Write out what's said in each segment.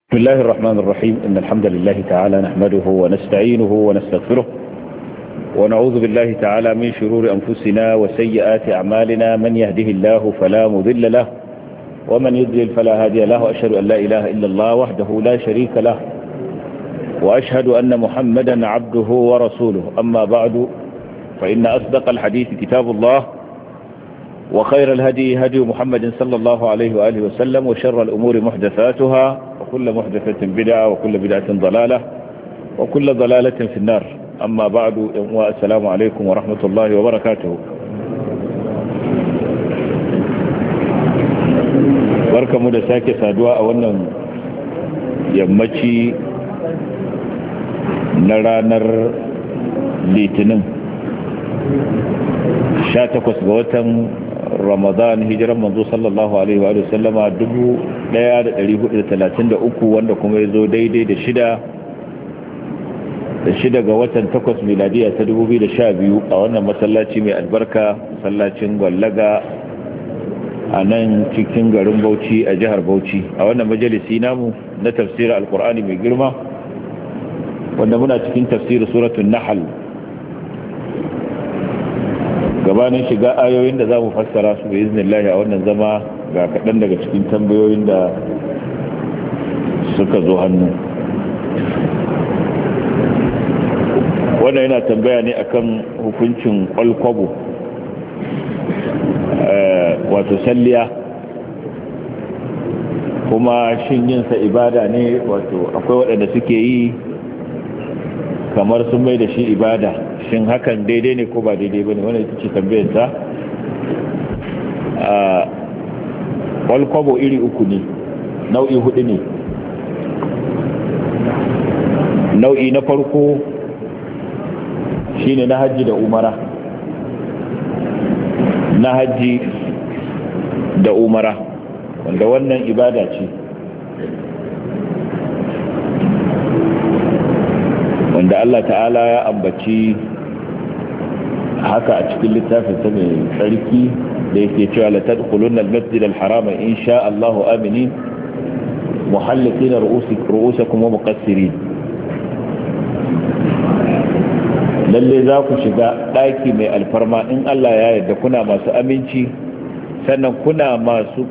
بسم الله الرحمن الرحيم إن الحمد لله تعالى نحمده ونستعينه ونستغفره ونعوذ بالله تعالى من شرور أنفسنا وسيئات أعمالنا من يهده الله فلا مضل له ومن يضلل فلا هادي له وأشهد أن لا إله إلا الله وحده لا شريك له وأشهد أن محمدا عبده ورسوله أما بعد فإن أصدق الحديث كتاب الله وخير الهدي هدي محمد صلى الله عليه وآله وسلم وشر الأمور محدثاتها وكل محدثة بدعة وكل بدعة ضلالة وكل ضلالة في النار أما بعد والسلام عليكم ورحمة الله وبركاته بركة مدساكة سادواء أولا يمتي نرانر لتنم شاتكوس غوتم Ramadan hijiran manzo sallallahu alaihi wa sallama 1433 wanda kuma yazo daidai da shida ga watan 8 miladiya ta 2012 a wannan masallaci mai albarka masallacin Gwallaga a nan cikin garin Bauchi a jihar Bauchi a wannan majalisi namu na tafsirin alqur'ani mai girma wanda muna cikin tafsirin suratul nahl gabanin shiga ayoyin da za mu fassara su bai iznillahi a wannan zama ga kaɗan daga cikin tambayoyin da suka zo hannu. Wannan yana tambaya ne akan hukuncin kwalkwabo wato salliya, kuma shin yinsa ibada ne, wato akwai waɗanda suke yi kamar sun mai da shi ibada, shin hakan daidai ne ko ba daidai ba ne? Wannan ita ce tambayarsa. Kwalkwabo iri uku ne, nau'i hudu ne. Nau'i na farko shine na hajji da umara, na hajji da umara wanda wannan ibada ce, wanda Allah ta'ala ya ambaci haka a cikin littafin sa mai tsarki da yake cewa la tadkhulunna al-masjid al-haram insha Allah aminin muhallikina ru'usakum wa muqassirin. Lalle za ku shiga daki mai alfarma in Allah ya yarda kuna masu aminci, sannan kuna masu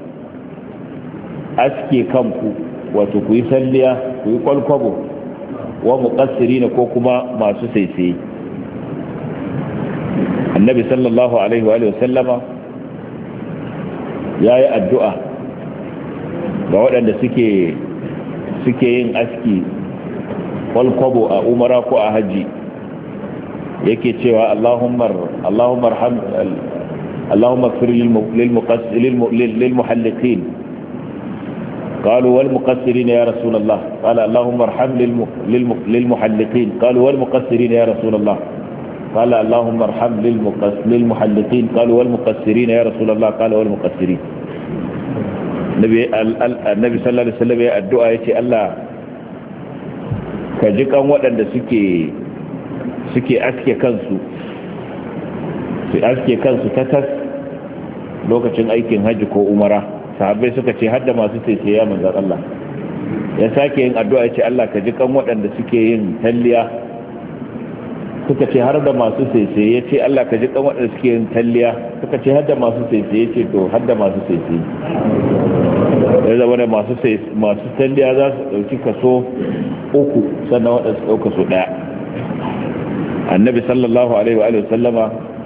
aske kanku, wato ku yi salliya, ku yi kwalkwabo, wa muqassirina ko kuma masu saisaye. Annabi sallallahu alaihi wa sallama yayi addu'a ga waɗanda suke yin aski kwalkwabo a umara ko a haji, yake cewa Allahumma ighfir lil muhalliqin. قالوا والمقصرين يا رسول الله. قال اللهم ارحم للمحلقين. قالوا والمقصرين يا رسول الله. قال اللهم ارحم للمحلقين. قالوا والمقصرين يا رسول الله. قال والمقصرين. النبي صلى الله عليه وسلم يا الدعاء يتي الله كجكان waɗanda suke aske kansu ta lokacin aikin hajji ko umara. Sahabbai suka ce hadda masu tsaye ya manzan Allah. Ya sake yin addu'a ya ce Allah ka ji kan waɗanda suke yin talliya. Suka ce har da masu tsaye, ya ce Allah ka ji kan waɗanda suke yin talliya. Suka ce har da masu tsaye, ya ce to har da masu tsaye. Ya zama da masu talliya za su ɗauki kaso 3, sannan waɗanda su ɗauka kaso 1. Annabi sallallahu alaihi wa sallama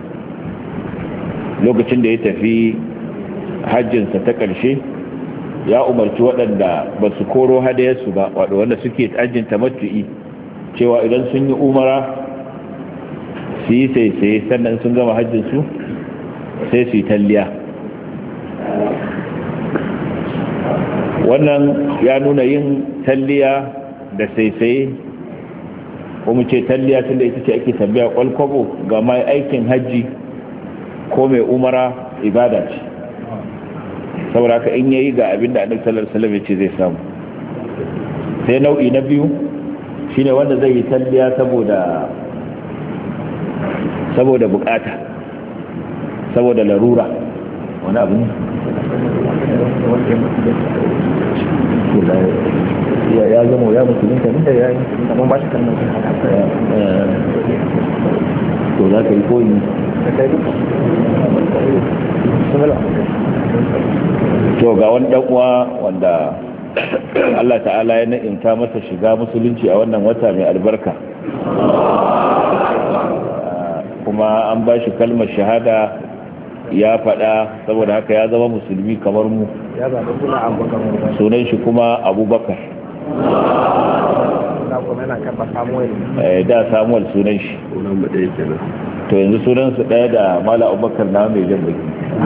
lokacin da ya tafi hajjinsa ta ƙarshe ya umarci waɗanda ba su koro hadayarsu ba, wanda suke hajjin tamattu'i, cewa idan sun yi umara su yi saisaye, sannan sun gama hajjinsu sai su yi talliya. Wannan ya nuna yin talliya da saisaye, ko mu ce talliya tun da ita ce ake tambaya kwalkwabo ga mai aikin hajji ko mai umara ibada ce, saboda haka in yayi ga abinda Annabi sallallahu alaihi wasallam yace zai samu. Sai nau'i na biyu shine wanda zai yi talliya saboda bukata, saboda larura, wani abu ne ya zama ya musulunta inda ya yi musulunta ban ba shi kalmar shahada to za ka yi koyi to ga wani dan uwa wanda Allah ta'ala ya na'imta masa shiga musulunci a wannan wata mai albarka kuma an ba shi kalmar shahada ya faɗa saboda haka ya zama musulmi kamar mu sunan shi kuma abubakar da samuwal sunan shi to yanzu sunansu ɗaya da mala abubakar na mai jan baki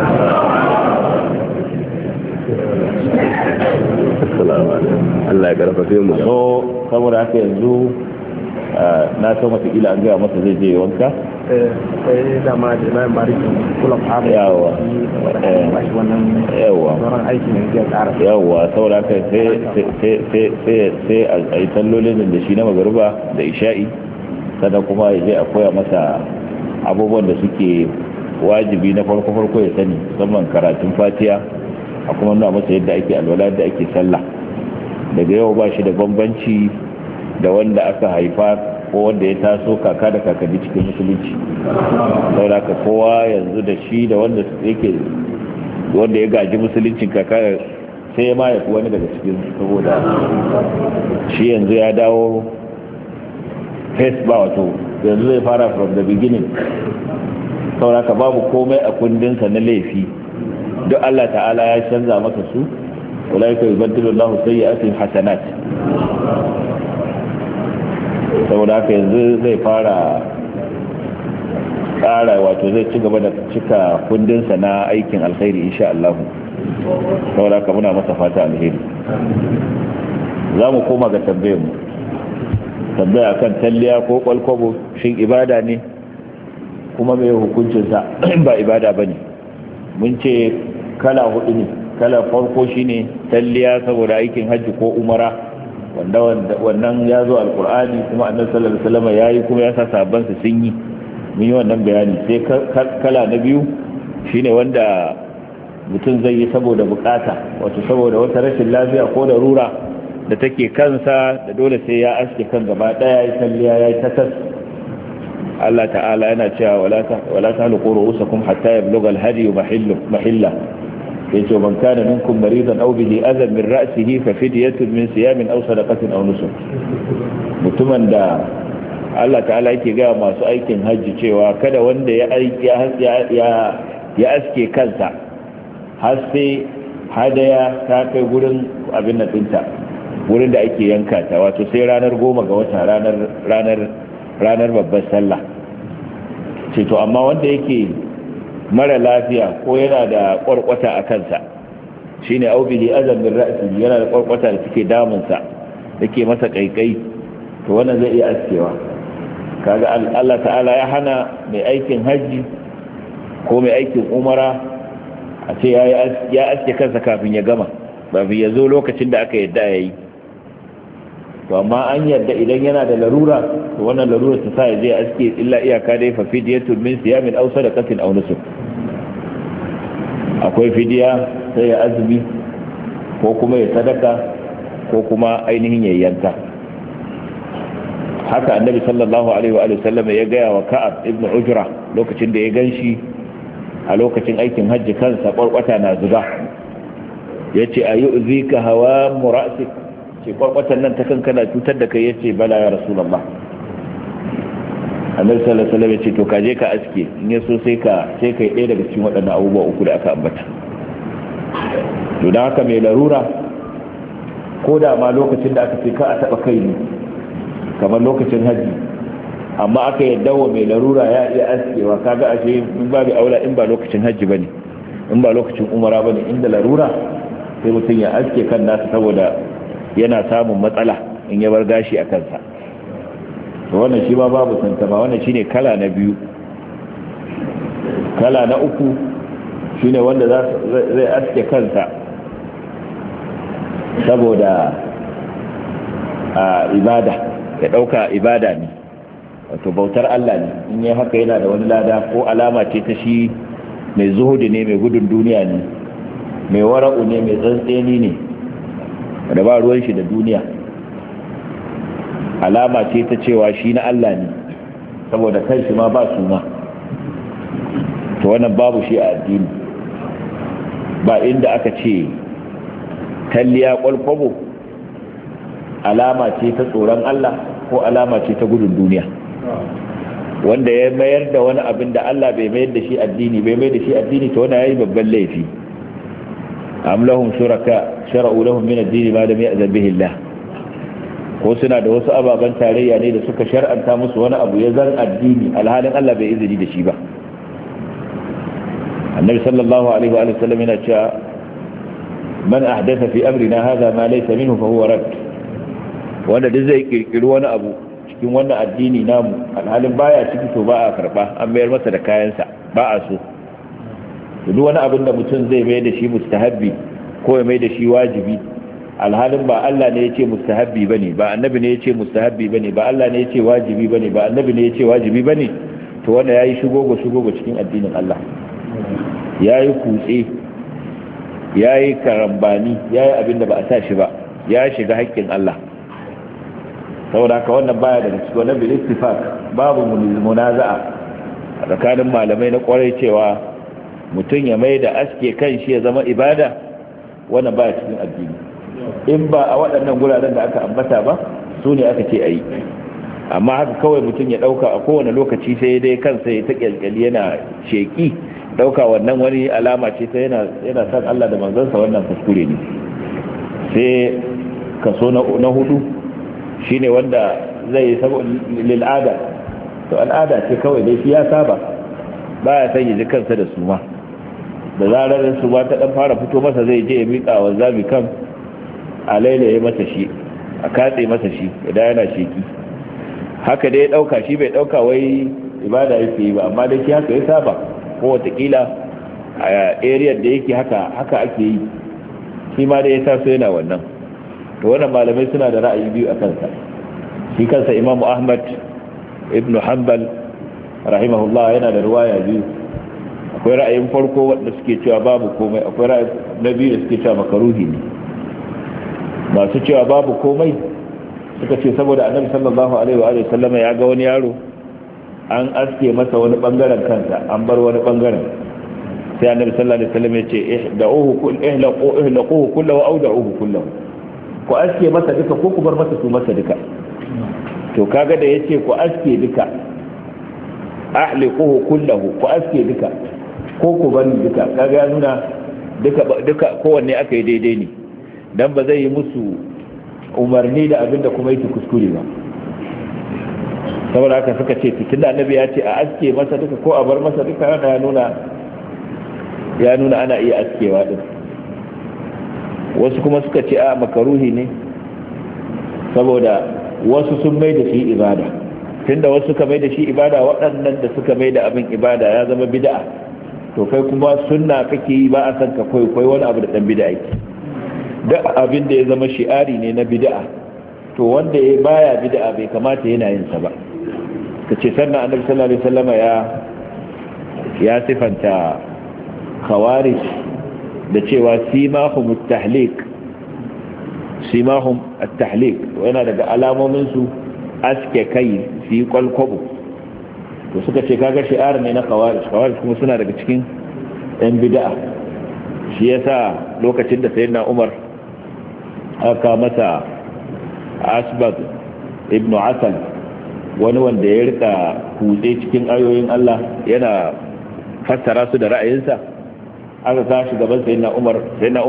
Allah ya karfafe mu so saboda haka yanzu na so matakila an gaya masa zai je wanka sai dama da na marikin kula fara yawa sauran aiki ne zai tsara yawa saboda haka sai a yi tallolin da shi na magaruba da isha'i sannan kuma ya je a koya masa abubuwan da suke wajibi na farko ya sani musamman karatun fatiya a kuma nuna masa yadda ake alwala da ake sallah daga yau ba shi da bambanci da wanda aka haifa ko wanda ya taso kaka da kakanni cikin musulunci saboda ka kowa yanzu da shi da wanda ya gaji musuluncin kaka sai ma ya fi wani daga cikin saboda shi yanzu ya dawo face ba wato yanzu zai fara from the beginning saboda ka babu komai a kundinsa na laifi duk Allah ta'ala ya canza masa su ulaika yubaddilu Allahu sayyi'atihim hasanat saboda haka yanzu zai fara tsara wato zai ci gaba da cika kundinsa na aikin alkhairi insha Allah saboda haka muna masa fata alheri za mu koma ga tambayar mu tambaya kan talliya ko kwalkwabo shin ibada ne kuma mai hukuncinsa ba ibada ba ne mun ce kala hudu ne kala farko shine talliya saboda aikin hajji ko umara wannan ya zo alkur'ani kuma annabi sallallahu alaihi wasallam yayi kuma ya sa sahabban su sun yi mun yi wannan bayani sai kala na biyu shine wanda mutum zai yi saboda bukata wato saboda wata rashin lafiya ko da rura da take kansa da dole sai ya aske kan gaba daya ya talliya ya yi tatas Allah ta'ala yana cewa wala tahluqu ru'usakum hatta yablugha al-hadi mahilla yace man kana minkum maridan aw bihi adhan min ra'sihi fa fidyatun min siyamin aw sadaqatin aw nusuk mutumin da Allah ta'ala yake ga masu aikin haji cewa kada wanda ya aske kansa har sai hadaya ta kai gurin abin nan dinta wurin da ake yanka ta wato sai ranar 10 ga wata ranar babbar sallah ce to amma wanda yake mara lafiya ko yana da kwarkwata a kansa shine aubihi azam min ra'si yana da kwarkwata da take damunsa yake masa kaikai to wannan zai iya askewa kaga Allah ta'ala ya hana mai aikin haji ko mai aikin umara a ce ya aske kansa kafin ya gama kafin ya zo lokacin da aka yadda yayi to amma an yadda idan yana da larura to wannan larura ta sa ya je aske illa iyaka dai fa fidiyatun min siyamin aw sadaqatin aw nusuk akwai fidiya sai ya azumi ko kuma ya sadaka ko kuma ainihin yayyanta haka annabi sallallahu alaihi wa sallam ya gaya wa Ka'ab ibn Ujra lokacin da ya ganshi a lokacin aikin hajji kansa kwarkwata na zuba yace ayyuzika hawa murasik ce kwakwatan nan ta kankana cutar da kai yace bala ya rasulullah annabi sallallahu alaihi wasallam yace to kaje ka aske in yaso sai kai ɗaya daga cikin waɗannan abubuwa uku da aka ambata to dan haka mai larura ko da ma lokacin da aka ce ka a taba kai ne kamar lokacin haji amma aka yadda wa mai larura ya iya askewa kaga ashe in babu aula in ba lokacin haji bane in ba lokacin umara bane inda larura sai mutum ya aske kan nasa saboda yana samun matsala in ya bar gashi a kansa to wannan shi ba babu tantama wannan shine kala na biyu kala na uku shine wanda zai aske kansa saboda ibada ya dauka ibada ne wato bautar Allah ne in yi haka yana da wani lada ko alama ce ta shi mai zuhudi ne mai gudun duniya ne mai wara'u ne mai tsantseni ne da ba ruwan shi da duniya alama ce ta cewa shi na Allah ne saboda kanshi ma ba suna, to wannan babu shi a addini. ba inda aka ce talliya kwalkwabo alama ce ta tsoron Allah ko alama ce ta gudun duniya. wanda ya mayar da wani abin da Allah bai mayar da shi addini to wannan yayi babban laifi. am lahum shuraka shara'u lahum min ad-din ma lam ya'zan bihi Allah, ko suna da wasu ababen tarayya ne da suka shar'anta musu wani abu ya zan addini alhalin Allah bai izini da shi ba. annabi sallallahu alaihi wa sallam yana cewa man ahdatha fi amrina hadha ma laysa minhu fa huwa rad, wanda duk zai kirkiri wani abu cikin wannan addini namu alhalin baya ciki to ba a karba, an mayar masa da kayansa, ba a so. duk wani abin da mutum zai mai da shi mustahabbi ko ya mai da shi wajibi alhalin ba Allah ne ya ce mustahabbi bane, ba annabi ne ya ce mustahabbi bane, ba Allah ne ya ce wajibi bane, ba annabi ne ya ce wajibi bane, to wanda yayi shugogo cikin addinin Allah, yayi kutse, yayi karambani, yayi abin da ba a sa shi ba, ya shiga haƙƙin Allah. saboda haka wannan baya daga cikin wannan bil ittifaq, babu munaza'a tsakanin malamai na kwarai cewa mutum ya mai da aske kan shi ya zama ibada, wannan baya cikin addini. in ba a waɗannan guraren da aka ambata ba su ne aka ce a yi, amma haka kawai mutum ya ɗauka a kowane lokaci sai dai kansa ya ta ƙyalƙyali yana sheƙi, ɗauka wannan wani alama ce ta yana san Allah da manzansa, wannan kuskure ne. sai kaso na hudu shine wanda zai yi saboda lil'ada, to al'ada ce kawai dai shi ya saba, baya san ya ji kansa da suma, da zarar suma ta ɗan fara fito masa zai je ya miƙa wa zabi kan a lailaye masa shi, a katse masa shi idan yana sheki. haka dai ya dauka, shi bai dauka wai ibada yake yi ba, amma dai shi haka ya saba, ko watakila a area da yake haka ake yi, shi ma dai ya taso yana wannan. to wannan malamai suna da ra'ayi biyu a kansa. shi kansa Imam Ahmad ibn Hanbal rahimahullah yana da riwaya biyu. akwai ra'ayin farko wanda suke cewa babu komai, akwai ra'ayi na biyu da suke cewa makaruhi ne. masu cewa babu komai suka ce saboda annabi sallallahu alaihi wa sallama ya ga wani yaro an aske masa wani bangaren kansa, an bar wani bangaren, sai annabi sallallahu alaihi wasallam ya ce ihlaquhu kullahu aw da'uhu kullahu, ku aske masa duka ko ku bar masa su masa duka. to kaga da yace ku aske duka, ahliquhu kullahu, ku aske duka ko ku bar duka, kaga ya nuna duka kowanne aka yi daidai ne, dan ba zai yi musu umarni da abinda kuma yake kuskure ba. saboda haka suka ce tun da annabi ya ce a aske masa duka ko a bar masa duka, ya nuna ana iya askewa din. wasu kuma suka ce a makaruhi ne saboda wasu sun mai da shi ibada, tunda wasu suka mai da shi ibada, waɗannan da suka mai da abin ibada ya zama bid'a, to kai kuma sunna kake yi, ba a san ka koyi wani abu da dan bid'a yake. duk abin da ya zama shi'ari ne na bid'a, to wanda ya baya bid'a bai kamata yana yin sa ba. kace sannan annabi sallallahu alaihi wasallama ya sifanta khawarij da cewa simahum at-tahliq, yana daga alamomin su aske kai su yi kwalkwabo. to suka ce kaga shi'ar ne na khawarij kuma suna daga cikin yan bid'a. shi yasa lokacin da sayyidina Umar aka masa Asbad ibn Asal, wani wanda ya rika kutse cikin ayoyin Allah yana fassara su da ra'ayinsa, aka tashi gaban sayyidina Umar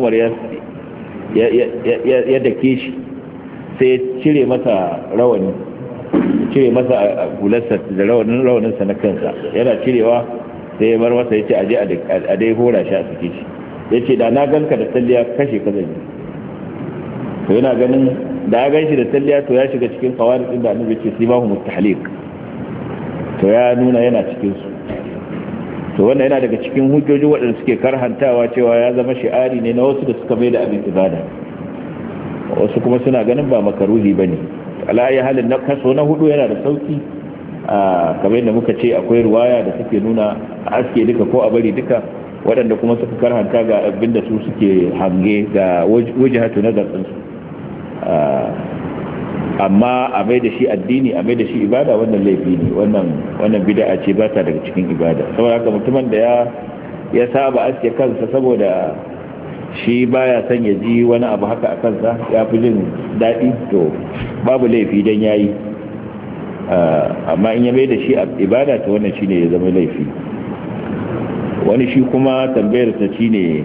ya dake shi, sai cire masa rawani, cire masa gularsa da rawaninsa na kansa, yana cirewa sai ya bar masa, ya ce aje a dai hora shi a suke shi, ya ce da na ganka da talliya kashe ka zai. to yana ganin da ya ganshi da talliya to ya shiga cikin khawarij din da annabi ce simahu mustahliq, to ya nuna yana cikin su. to wannan yana daga cikin hujjoji waɗanda suke karhantawa cewa ya zama shi'ari ne na wasu da suka mai da abin ibada, wasu kuma suna ganin ba makaruhi bane. ala ayi halin na kaso na hudu yana da sauki, kamar yadda muka ce akwai riwaya da suke nuna a aske duka ko a bari duka, waɗanda kuma suka karhanta ga abinda su suke hange ga wajhatu nazar din su. amma a mai da shi addini, a mai da shi ibada, wannan laifi ne, wannan bid'a ce, ba ta daga cikin ibada. saboda haka mutumin da ya saba aske kansa saboda shi baya son ya ji wani abu haka a kansa, ya fi jin daɗi, to babu laifi dan yayi. Amma in ya mai da shi ibada, to wannan shine ya zama laifi. Wani shi kuma tambayar ta shine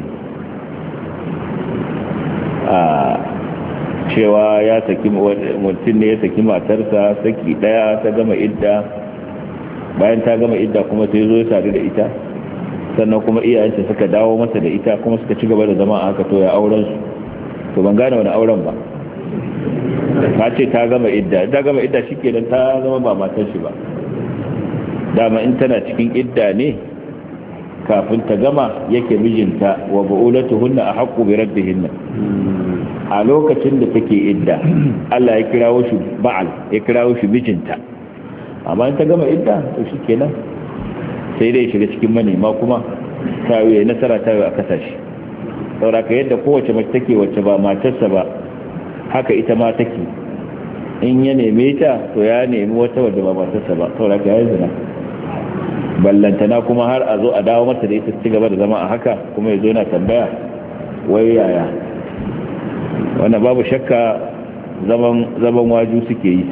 cewa ya saki mutum ne ya saki matarsa saki daya, ta gama idda, bayan ta gama idda kuma sai zo ya sadu da ita, sannan kuma iyayenta suka dawo masa da ita kuma suka ci gaba da zama a haka, to ya auren su? To ban gane wani auren ba. Ka ce ta gama idda shikenan ta zama ba matar shi ba. Dama in tana cikin idda ne kafin ta gama yake mijinta, wa bu'ulatuhunna ahqqu bi raddihinna. A lokacin da take idda Allah ya kirawo shi ba'al, ya kirawo shi mijinta. Amma in ta gama idda to shikenan sai dai shiga cikin manema kuma ta yi nasara, ta yi a kasashe. Sauraka yadda kowace mace take wacce ba matarsa ba, haka ita ma take. In ya neme ta, to ya nemi wata wadda ba matarsa ba, sauraka ya yi zina. Ballantana kuma har a zo a dawo mata da ita ci gaba da zama a haka, kuma ya zo yana tambaya wai yaya. Wannan babu shakka zaman waju suke yi,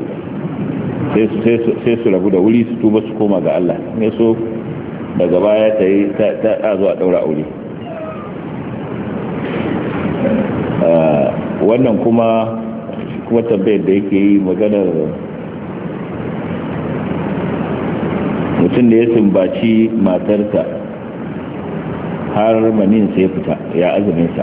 sai su rabu da wuri, su tuba, su koma ga Allah. Ne so daga baya ta zo a daura aure. Wannan kuma tambayar da yake yi maganar mutum da ya sumbaci matarsa har manin sai fita, ya azuminsa.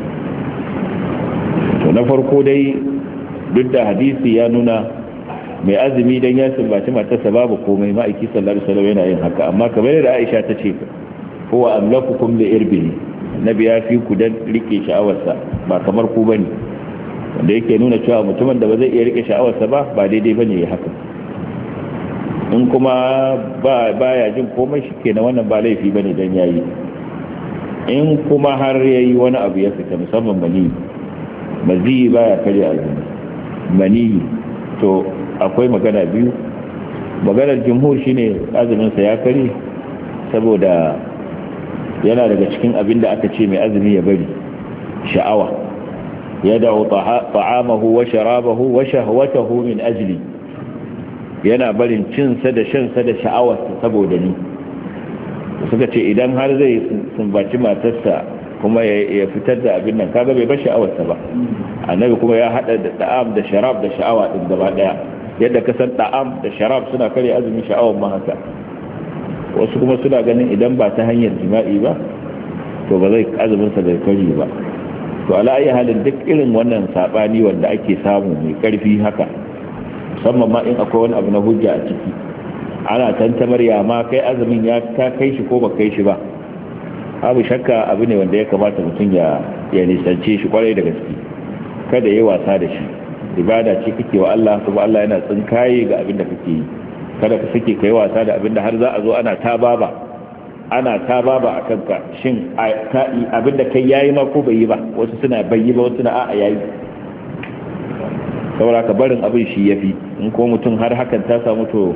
To na farko dai, duk da hadisi ya nuna mai azumi dan ya sumbaci matarsa babu komai, ma'aiki sallallahu alaihi wasallam yana yin haka. Amma kamar da Aisha ta ce, huwa amlakukum li irbihi, nabi ya fi ku dan rike sha'awarsa, ba kamar ku bane, wanda yake nuna cewa mutumin da ba zai iya rike sha'awarsa ba daidai bane ya haka. In kuma baya jin komai, shikenan wannan ba laifi bane dan yayi. In kuma har yayi wani abu ya fita, musamman mazi baya kare azumi, mani, to akwai magana biyu. Maganar jumhur shine azumin sa ya kare, saboda yana daga cikin abin da aka ce mai azumi ya bari sha'awa, ya da'u ta'amahu wa sharabahu wa shahwatahu min ajli, yana barin cinsa da shansa da sha'awarsa saboda ni. Suka ce idan har zai sumbaci matarsa kuma ya fitar da abin nan, kaga bai bar sha'awarsa ba. Annabi kuma ya hada da da'am da sharab da sha'awa din gaba daya. Yadda ka san da'am da sharab suna kare azumi, sha'awar ma haka. Wasu kuma suna ganin idan ba ta hanyar jima'i ba, to ba zai azumin sa bai kare ba. To ala ayi halin duk irin wannan sabani wanda ake samu mai karfi haka, musamman ma in akwai wani abu na hujja a ciki, ana tantamar ya ma kai azumin ya ka kai shi ko ba kai shi ba, abu shakka abu ne wanda ya kamata mutum ya nisance shi kwarai da gaske, kada yi wasa da shi. Ibada ce kake wa Allah, kuma Allah yana tsinkaye ga abin da kake yi. Kada ka sake kai wasa da abin da har za a zo ana ta baba a kanka, shin abin da kai yayi ma ko bai yi ba. Wasu suna bai yi ba, wasu suna a'a yayi. Saboda ka barin abin shi yafi. In ko mutum har hakan ta samu, to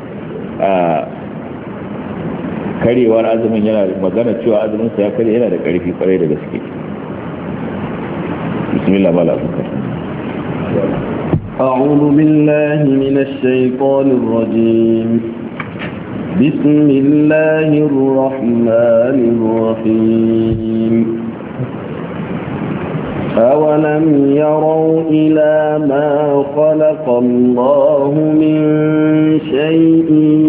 karewar azumin, yana magana cewa azumin sa ya kare, yana da karfi kwarai da gaske. Bismillah mala azkar. أعوذ بالله من الشيطان الرجيم. بسم الله الرحمن الرحيم. أولم يروا إلى ما خلق الله من شيء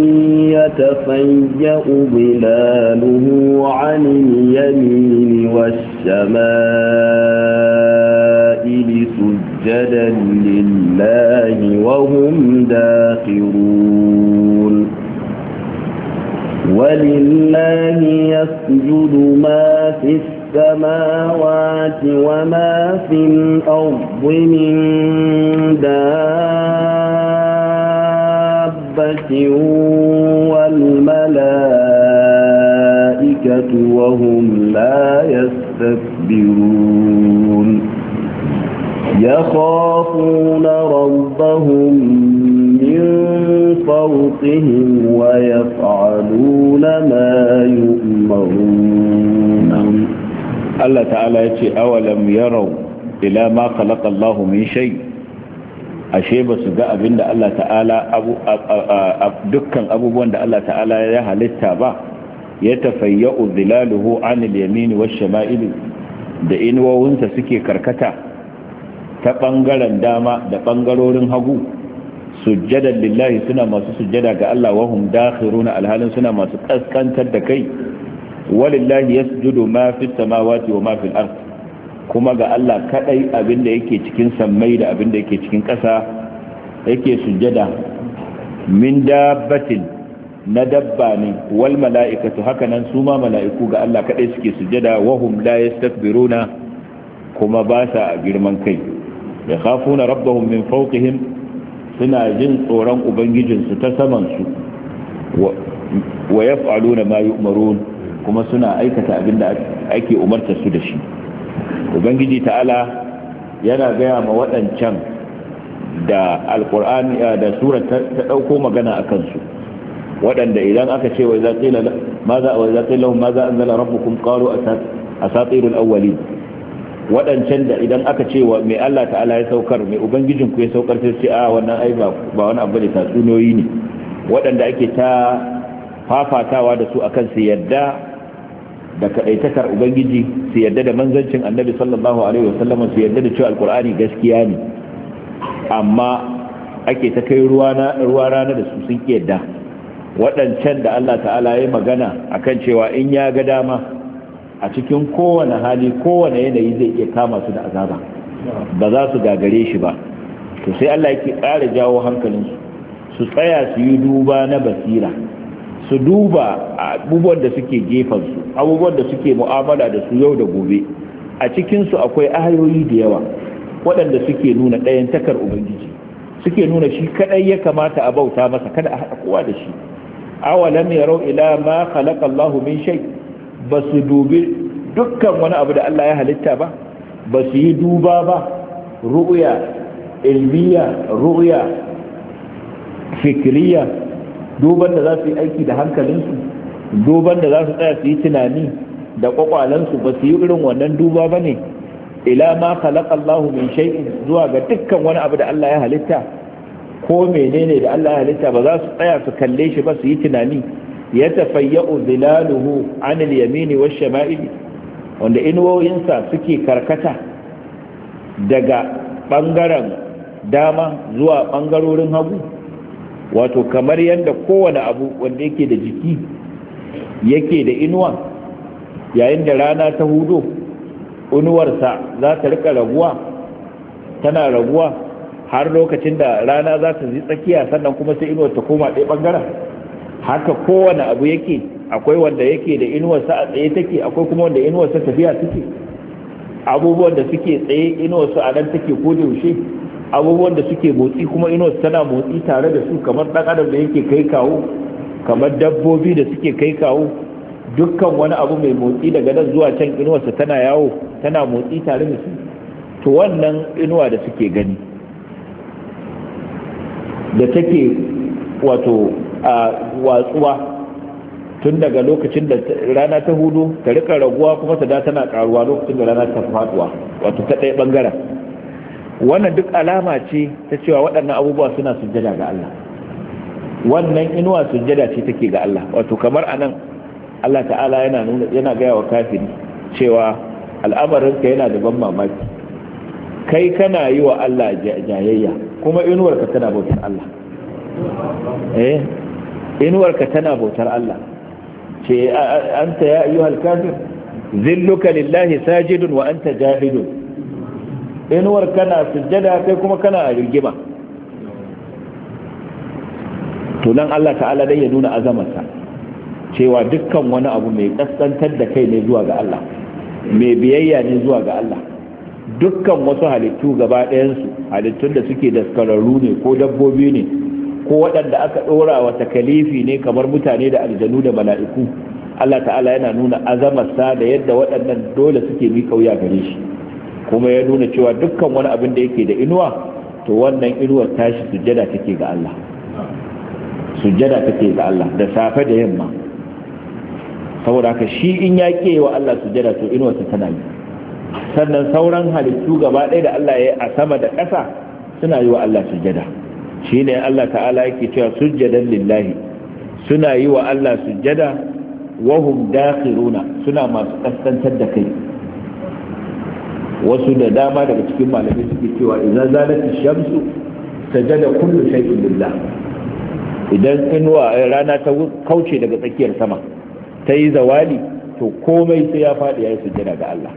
يتفيأ ظلاله عن اليمين والشمائل سجدا لله وهم داخرون. ولله يسجد ما في السماوات وما في الأرض من دابة والملائكة وهم لا يستكبرون. يخافون ربهم من فوقهم ويفعلون ما يؤمرون. الله تعالى يقول أولم يروا إلى ما خلق الله من شيء ashe ba su ga abin da Allah ta'ala dukkan abubuwan da Allah ta'ala ya halitta ba ya tafayya'u zilaluhu anil yamini wash shama'ili da inuwowinsa suke karkata ta bangaren dama da bangarorin hagu sujjadan lillahi suna masu sujjada ga Allah wa hum dakhiruna alhalin suna masu kaskantar da kai walillahi yasjudu ma fis samawati wa ma fil ard kuma ga Allah kadai abinda yake cikin sammai da abinda yake cikin ƙasa yake sujjada min dabbatin na dabba ne wal mala'ikatu hakanan su ma mala'iku ga Allah kadai suke sujjada wa hum la yastakbiruna kuma ba sa girman kai yakhafuna rabbahum min fawqihim suna jin tsoron ubangijinsu ta saman su wa yaf'aluna ma yu'marun kuma suna aikata abinda ake umarta su da shi. Ubangiji ta'ala yana gaya ma waɗancan da alkur'ani da sura ta ɗauko magana a kansu waɗanda idan aka ce wa za ƙila lahum ma za an zala rabbukum qalu asatirul awwalin waɗancan da idan aka ce wa mai Allah ta'ala ya saukar mai ubangijin ku ya saukar sai ce a wannan ai ba wani abu ne tatsuniyoyi ne waɗanda ake ta fafatawa da su akan su yadda da kadaitakar ubangiji su yadda da manzancin annabi sallallahu alaihi wasallam su yadda da cewa alqur'ani gaskiya ne amma ake ta kai ruwa rana da su sun ki yadda waɗancan da Allah ta'ala ya magana akan cewa in ya ga dama a cikin kowane hali kowane yanayi zai iya kama su da azaba ba za su gagare shi ba to sai Allah yake ƙara jawo hankalinsu su tsaya su yi duba na basira su duba abubuwan da suke gefansu abubuwan da suke mu'amala da su yau da gobe a cikinsu akwai ayoyi da yawa waɗanda suke nuna ɗayan takar ubangiji suke nuna shi kaɗai ya kamata a bauta masa kada a haɗa kowa da shi awalam yarau ila ma khalaqa Allahu min shay ba su dubi dukkan wani abu da Allah ya halitta ba ba su yi duba ba ru'ya ilmiya ru'ya fikriya duban da za su yi aiki da hankalinsu duban da za su tsaya su yi tunani da kwakwalansu ba su yi irin wannan duba ba ne ila ma khalaqa Allahu min shay'in zuwa ga dukkan wani abu da Allah ya halitta ko menene da Allah ya halitta ba za su tsaya su kalle shi ba su yi tunani ya tafayya'u zilaluhu anil yamini wash shama'ili wanda inuwoyinsa suke karkata daga bangaren dama zuwa bangarorin hagu wato kamar yadda kowane abu wanda yake da jiki yake da inuwa yayin da rana ta hudo inuwarsa za ta rika raguwa tana raguwa har lokacin da rana za ta zi tsakiya sannan kuma sai inuwar ta koma ɗaya ɓangaren haka kowane abu yake akwai wanda yake da inuwarsa a tsaye take akwai kuma wanda inuwarsa tafiya take abubuwan da suke tsaye inuwarsa a nan take ko da yaushe abubuwan da suke motsi kuma inuwarsa tana motsi tare da su kamar ɗan adam da yake kai kawo kamar dabbobi da suke kai kawo dukkan wani abu mai motsi daga nan zuwa can inuwarsa tana yawo tana motsi tare da su to wannan inuwa da suke gani da take wato a watsuwa tun daga lokacin da rana ta hudu ta rika raguwa kuma ta da tana karuwa lokacin da rana ta faduwa wato ta ɗaya bangaren wannan duk alama ce ta cewa waɗannan abubuwa suna sujjada ga Allah wannan inuwa sujjada ce take ga Allah wato kamar anan Allah ta'ala yana gaya wa kafiri cewa al'amarinka yana da ban mamaki kai kana yi wa Allah jayayya kuma inuwarka tana bautar Allah inuwarka tana bautar Allah ce anta ya ayyuhal kafir zilluka lillahi sajidun wa anta jahidun inuwar kana sujjada kai kuma kana rigima to nan Allah ta'ala dai ya nuna azamarsa cewa dukkan wani abu mai kaskantar da kai ne zuwa ga Allah mai biyayya ne zuwa ga Allah dukkan wasu halittu gaba ɗayansu halittun da suke daskararru ne ko dabbobi ne ko waɗanda aka ɗora wa takalifi ne kamar mutane da aljanu da mala'iku Allah ta'ala yana nuna azamarsa da yadda waɗannan dole suke mi kauya gare shi kuma ya nuna cewa dukkan wani abin da yake da inuwa to wannan inuwar tashi sujjada take ga Allah, sujjada take ga Allah da safe da yamma. saboda haka shi in ya ke wa Allah sujjada to inuwarsa tana yi. sannan sauran halittu gaba ɗaya da Allah ya yi a sama da ƙasa suna yi wa Allah sujjada. shi ne Allah ta'ala yake cewa sujjadan lillahi, suna yi wa Allah sujjada wahum dakhiruna, suna masu kaskantar da kai. wasu da dama daga cikin malamai suke cewa idan zalati shamsu sajada kullu shay'in lillah, idan inuwa rana ta kauce daga tsakiyar sama ta yi zawali to komai sai ya faɗi ya yi sujjada ga Allah.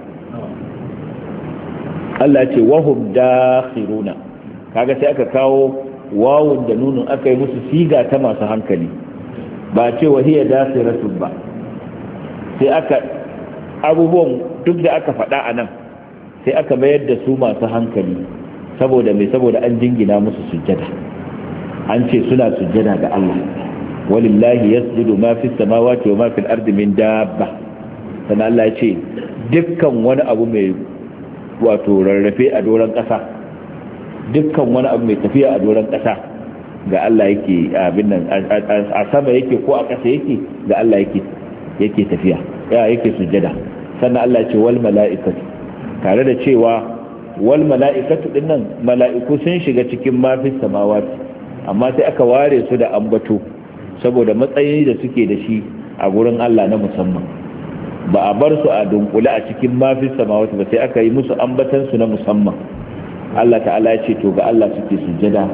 Allah ce wahum dakhiruna, kaga sai aka kawo wawun da nunun aka yi musu siga ta masu hankali, ba ce wahiya dakhiratun ba. sai aka abubuwan duk da aka faɗa a nan sai aka mayar da su masu hankali, saboda mai saboda an jingina musu sujjada, an ce suna sujjada ga Allah. walillahi yasjudu ma fis samawati wa ma fil ardi min dabba. sannan Allah ya ce dukkan wani abu mai wato rarrafe a doron ƙasa, dukkan wani abu mai tafiya a doron ƙasa ga Allah yake, abin nan a sama yake ko a ƙasa yake, ga Allah yake tafiya, yake sujjada. sannan Allah ya ce wal mala'ikatu, tare da cewa wal mala'ikatu dinnan mala'iku sun shiga cikin mafis samawati, amma sai aka ware su da ambato saboda matsayi da suke da shi a gurin Allah na musamman. ba a bar su a dunkule a cikin mafis samawati ba, sai aka yi musu ambatan su na musamman. Allah ta'ala ya ce to ga Allah suke sujjada,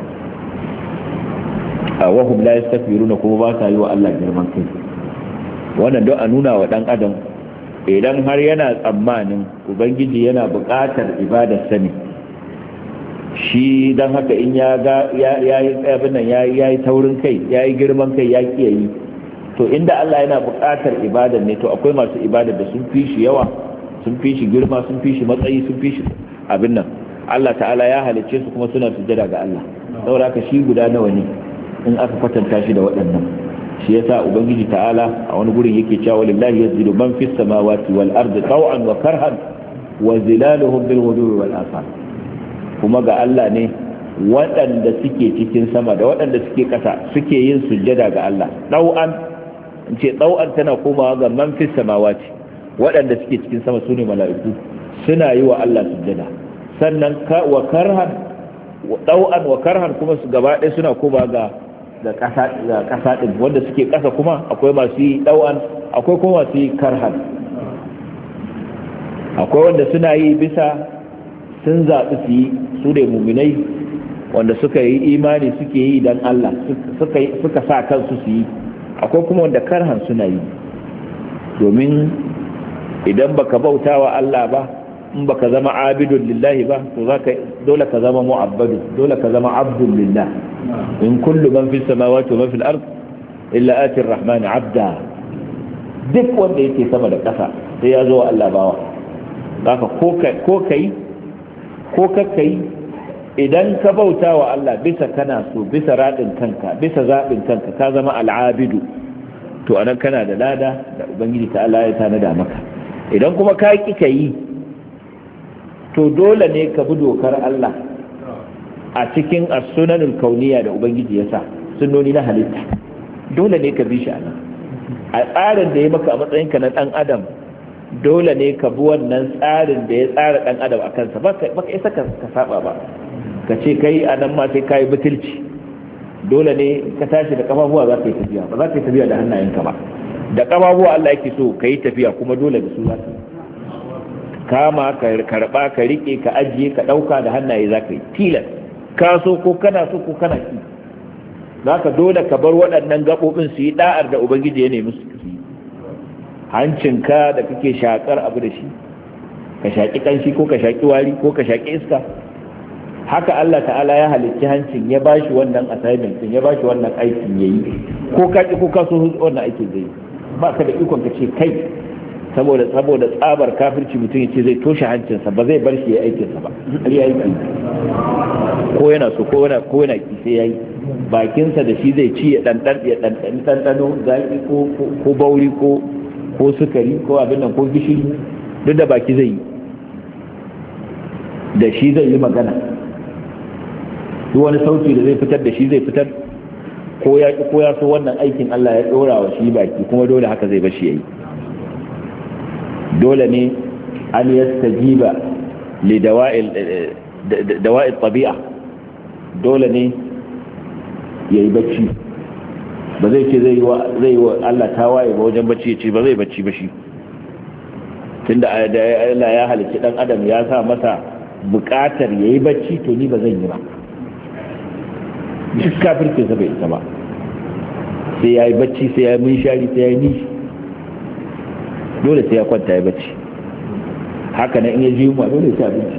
a wahum la yastakbiruna, kuma ba sa yi wa Allah girman kai. wannan don a nuna wa dan adam idan har yana tsammanin ubangiji yana buƙatar ibadar sani, shi don haka in ya yi abin nan ya yi taurin kai, ya yi girman kai, ya kiya yi, to inda Allah yana buƙatar ibadar ne, to akwai masu ibadar da sun fi shi yawa, sun fi shi girma, sun fi shi matsayi, sun fi shi abin nan. Allah ta'ala ya halicce su kuma suna sujjada ga Allah, saboda haka shi guda nawa ne in aka kwatanta shi da waɗannan. shi yasa ubangiji ta'ala a wani gurin yake cewa lillahi yasjudu man fis samawati wal ardi taw'an wa karhan wa zilaluhum bil ghudwi wal asal. kuma ga Allah ne waɗanda suke cikin sama da waɗanda suke ƙasa suke yin sujjada ga Allah. Taw'an, in ce taw'an tana komawa ga man fis samawati, waɗanda suke cikin sama sune mala'iku, suna yi wa Allah sujjada. sannan wa karhan, taw'an wa karhan kuma su gaba ɗaya suna komawa ga ƙasa ɗin, wanda suke ƙasa kuma akwai masu yi ɗau'an, akwai kuma masu yi karhan. akwai wanda suna yi bisa sun zaɓi su yi, su da muminai wanda suka yi imani suke yi don Allah, suka sa kansu su yi. akwai kuma wanda karhan suna yi, domin idan baka bauta wa Allah ba, in baka zama abidun lillahi ba, to dole ka zama mu'abbadu, dole ka zama abdun lillah. in kullu man fis samawati wa man fil ard illa ati ar-rahman abda. duk wanda yake sama da ƙasa sai ya zo wa Allah bawa. haka ko kai idan ka bauta wa Allah bisa kana so, bisa radin kanka, bisa zabin kanka, ka zama al'abidu, to anan kana da lada da ubangiji ta Allah ya tanada maka. idan kuma ka ki kai, to dole ne ka bi dokar Allah a cikin as-sunanul kauniyya da ubangiji ya sa, sunnoni na halitta, dole ne ka bi shi anan. a tsarin da ya maka a matsayinka na dan adam, dole ne ka bi wannan tsarin da ya tsara dan adam a kansa. baka isa ka saba ba, ka ce kai anan ma sai kai butulci. dole ne ka tashi da kafafuwa za ka yi tafiya, ba za ka yi tafiya da hannayenka ba. da kafafuwa Allah yake so ka yi tafiya, kuma dole da su za ka kama, ka karba, ka rike, ka ajiye, ka dauka da hannaye za ka yi tilas, ka so ko kana so ko kana ki. za ka dole ka bar waɗannan gaɓoɓin su yi da'ar da ubangiji ya nemi su yi. hancinka da kake shakar abu da shi, ka shaki kanshi ko ka shaki wari ko ka shaki iska, haka Allah ta'ala ya halicci hancin, ya bashi wannan assignment din, ya bashi wannan aikin yayi, ko ka ki ko ka so wannan aikin zai. ba ka da ikon ka ce kai saboda tsabar kafirci mutum ya ce zai toshe hancinsa, ba zai bar shi ya aikinsa ba, har ya yi ko yana so ko yana ki sai ya yi. bakinsa da shi zai ci ya ɗanɗano zaƙi ko bauri ko sukari ko abin nan ko gishiri, duk da baki zai yi. da shi zai yi magana, duk wani sauti da zai fitar da shi zai fitar, ko ya so wannan aikin Allah ya dora wa shi baki, kuma dole haka zai bashi yayi. dole ne an yastajiba li dawa'il tabi'a, dole ne yayi bacci, ba zai ce zai yi wa Allah tawaye ba wajen bacci, ya ce ba zai bacci ba shi, tunda Allah ya halicci dan adam ya sa masa bukatar yayi bacci, to ni ba zan yi ba. duk kafirce sa bai isa ba, sai ya yi bacci, sai ya yi minshari, sai ya yi nishi, dole sai ya kwanta ya bacci. haka nan in ya ji yunwa dole sai abinci,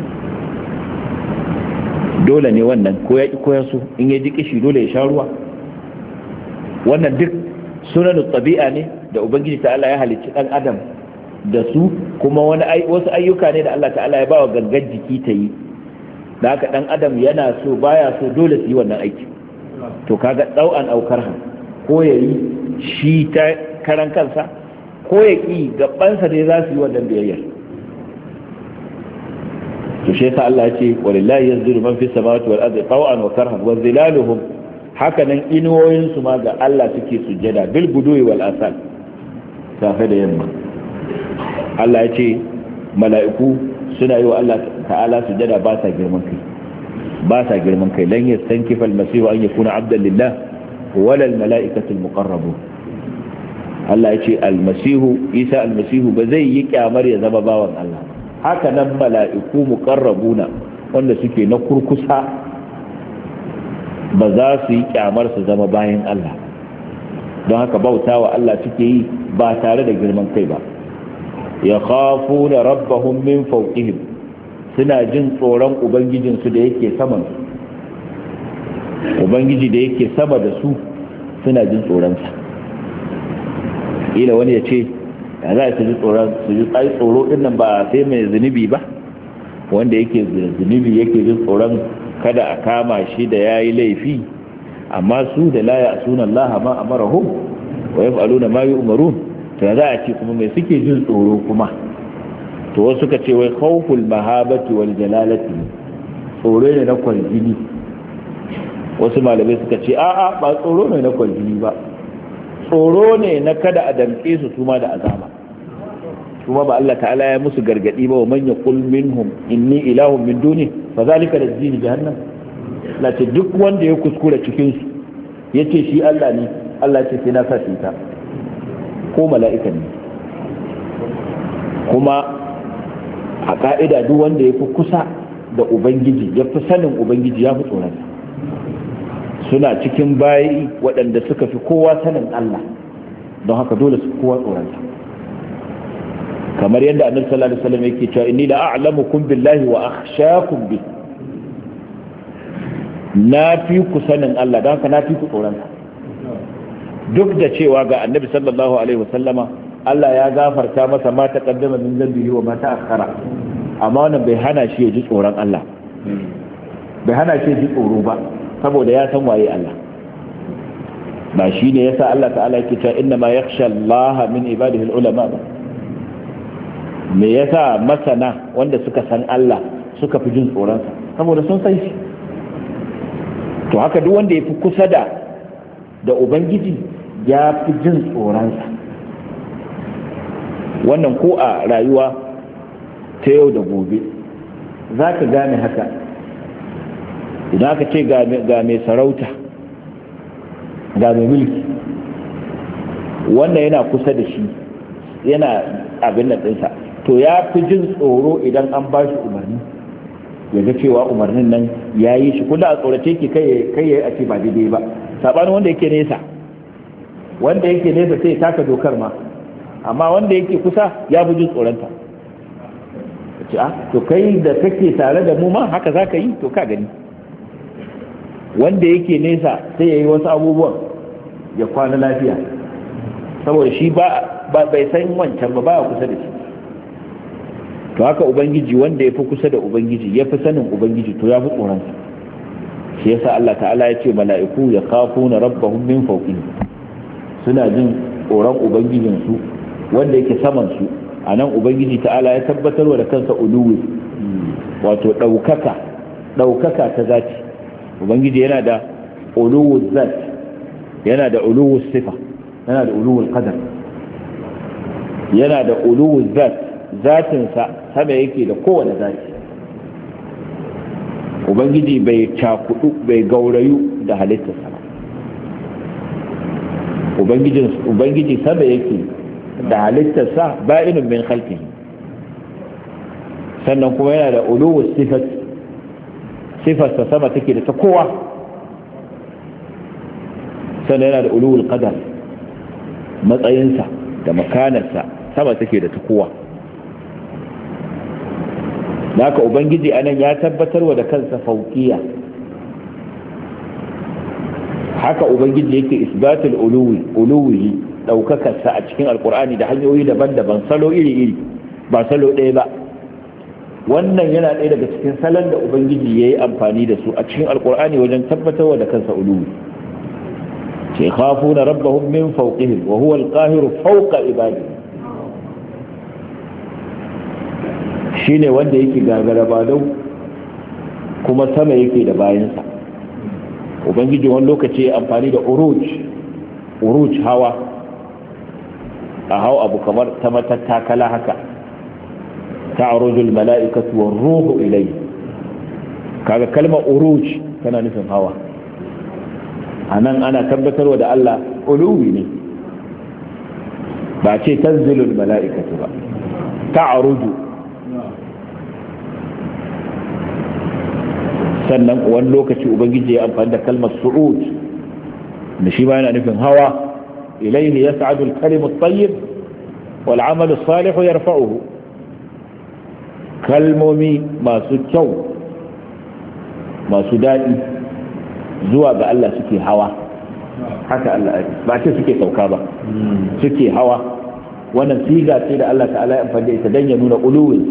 dole ne wannan, ko ya ki koya su. in ya ji kishi dole ya sha ruwa. wannan duk sunanu tabi'a ne da ubangiji ta'ala ya halicci dan adam da su, kuma wasu ayyuka ne da Allah ta'ala ya ba wa gangan jiki ta yi, da haka dan adam yana so baya so dole su yi wannan aiki. to kaga dau'an aukar ko ya yi shi ta karan kansa, ko ya ki gabansa dai za su yi wannan biyayyar. to shi yasa Allah ya ce walillahi yanzilu man fis samawati wal ardi taw'an wa karhan wa zilaluhum, haka nan inuwoyin su ma ga Allah suke sujjada bil budui wal asal, safe da yamma. Allah ya ce mala'iku suna yi wa Allah ta'ala sujjada, ba sa girman kai, ba sa girman kai. lan yastankifa al-masih an yakuna 'abdan lillah wala al-mala'ikatu al-muqarrabun. Allah ya ce al-masih Isa al-masih ba zai yi kyamar ya zama bawan Allah. haka nan mala'iku muqarrabuna wanda suke na kurkusa ba za su yi kyamar su zama bayan Allah. don haka bautawa Allah suke yi ba tare da girman kai ba. yakhafuna rabbahum min fawqihim, suna jin tsoron ubangijinsu da yake saman su. ubangiji da yake sama da su suna jin tsoronsa. ila wani ya ce ya za su ji tsoron, su ji tsayi tsoro din nan ba sai mai zunubi ba, wanda yake zunubi yake jin tsoron kada a kama shi da yayi laifi, amma su da la ya'suna Allah ma amarahum wa yaf'aluna ma yu'marun, to za a ce kuma mai suke jin tsoro kuma. to wasu suka ce wai khawful mahabati wal jalalati, tsoro ne na kwaljini. wasu malamai suka ce a'a ba tsoro ne na kwaljini ba, tsoro ne na kada a damke su kuma da azaba. kuma ba Allah ta'ala ya musu gargadi ba, wa man yaqul minhum inni ilahun min duni fa zalika najzini jahannam. la ce duk wanda ya kuskura cikin su yace shi Allah ne, Allah ce sai na sa shi ta, ko mala'ika ne. kuma a ka'ida duk wanda ya fi kusa da ubangiji, ya fi sanin ubangiji, ya fi tsoron. suna cikin bayi waɗanda suka fi kowa sanin Allah, don haka dole su kowa tsoronta. kamar yadda annabi sallallahu alaihi wasallam yake cewa inni la a'lamukum billahi wa akhshakum bi, na fi ku sanin Allah, don haka na fi ku tsoronta. duk da cewa ga annabi sallallahu alaihi wasallama Allah ya gafarta masa ma taqaddama min dhanbihi wa ma ta'akhkhara, amma wannan bai hana shi ya ji tsoron Allah, bai hana shi ya ji tsoro ba, saboda ya san waye Allah. ba shi ne yasa Allah ta'ala yake cewa inna ma yakhsha Allah min ibadihi al-ulama ba. me yasa masana wanda suka san Allah suka fi jin tsoron sa, saboda sun san shi. to haka duk wanda yafi kusa da ubangiji ya fi jin tsoron sa. wannan ko a rayuwa ta yau da gobe zaka gane haka. idan aka ce ga mai sarauta, ga mai mulki, wannan yana kusa da shi, yana abin nan ɗinsa, to ya fi jin tsoro idan an ba shi umarni, ya ga cewa umarnin nan ya yi shi. kula a tsorace ke kai ya yi a ce ba daidai ba, saɓanin wanda yake nesa. wanda yake nesa sai ya taka dokar ma, amma wanda yake kusa ya fi jin tsoronta. to kai da kake tare da mu ma haka za ka yi, to ka gani. wanda yake nesa sai ya yi wasu abubuwan ya kwana lafiya, saboda shi ba bai san wancan ba, ya kusa da shi. to haka ubangiji, wanda ya fi kusa da ubangiji, ya fi sanin ubangiji, to ya fi tsoronsa. shi yasa Allah ta'ala ya ce mala'iku ya khafuna rabbahum min fawqihim, suna jin tsoron ubangijinsu wanda yake saman su. a nan ubangiji ta'ala ya tabbatarwa da kansa uluwi, wato ɗaukaka ta zati. ubangiji yana da uluwul zat, yana da uluwul sifa, yana da uluwul qadar, yana da uluwul zat. zatinsa sama yake da kowane zati. ubangiji bai cakudu, bai gaurayu da halittarsa ba. ubangiji sama yake da halittarsa ba'inun min khalqihi. sannan kuma yana da uluwul sifat, sifarsa sama take da ta kowa. sannan yana da uluwul qadar, matsayinsa da makanarsa sama take da ta kowa. haka ubangiji anan ya tabbatarwa da kansa fauqiya. haka ubangiji yake isbatul uluwi daukakarsa a cikin alqur'ani da hanyoyi daban-daban, salo iri-iri, ba salo ɗaya ba. wannan yana ɗaya daga cikin salon da ubangiji yayi amfani da su a cikin alqur'ani wajen tabbatarwa da kansa uluwi. ce khafuna rabbahum min fawqihim wa huwa alqahiru fawqa ibadihi. shine wanda yake gagara badau kuma sama yake da bayansa. ubangiji wani lokaci ya amfani da uruj hawa, a hau abu kamar ta matattakala haka, ta'rujul mala'ikatu war ruhu ilayhi. kaga kalmar uruj tana nufin hawa. anan ana tabbatarwa da Allah uluwi ne, ba ce tanzilul mala'ikatu ba, ta'ruju. sannan wani lokaci ubangiji ya amfani da kalmar su'ud, da shi ma yana nufin hawa. ilayhi yas'adu al-kalimu at-tayyib wal 'amalu as-salih yarfa'uhu. kalmomi masu kyau, masu daɗi, zuwa ga Allah suke hawa. haka Allah ba ce suke sauka ba, suke hawa. wannan siga ce da Allah ta'ala ya amfani da ita dan ya nuna uluwinsa.